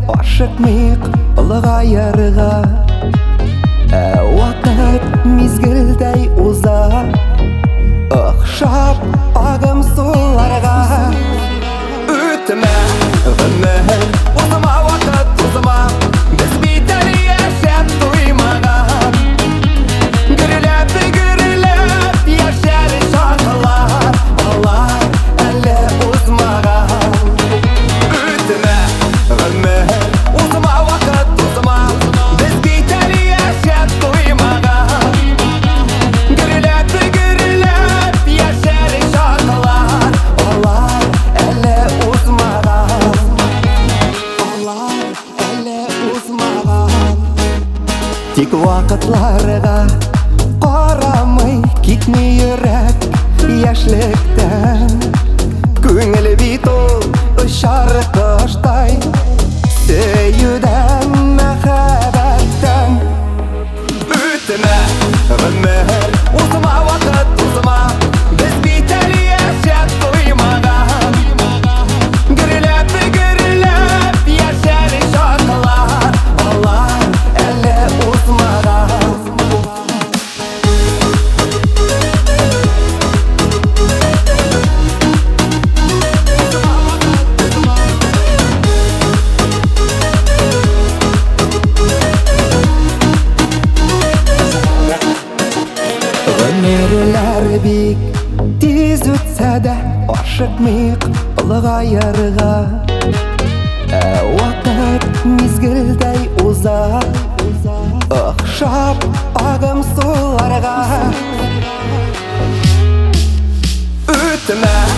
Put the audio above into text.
ашық миық ұлыға ярыға Уақыт мезгілдей ұза Ұқшап ағым суларға Үтіме ғымыр ұзыма уақыт ұзыма Біз бейтәлі әшәп туймаған Гүріліп яшәрі шақылар Алар әлі ұзмаған Үтіме ғымыр ұзыма уақыт ұзыма Біз бейтәлі әшәп туймаған Гүріліп яшәрі шақылар Алар әлі ұзмаған Алар әлі ұзмаған Тек вақытларға қарамай кетмей үрәк яшіліктен Көңіл бит ол ұшар қыштай Сөйуден мәхәбәттен Үтіме ғымыр ұзыма уақыт ұзыма Біз бейтәлі әшәп туймаған Гүріліп яшәрі шақылар Алар әлі ұзмаған Ғымырлар бик тез өтсә дә Ашық миық ұлыға ярыға Уақыт мезгілдей ұза Ұқшап ағым суларға Үтіме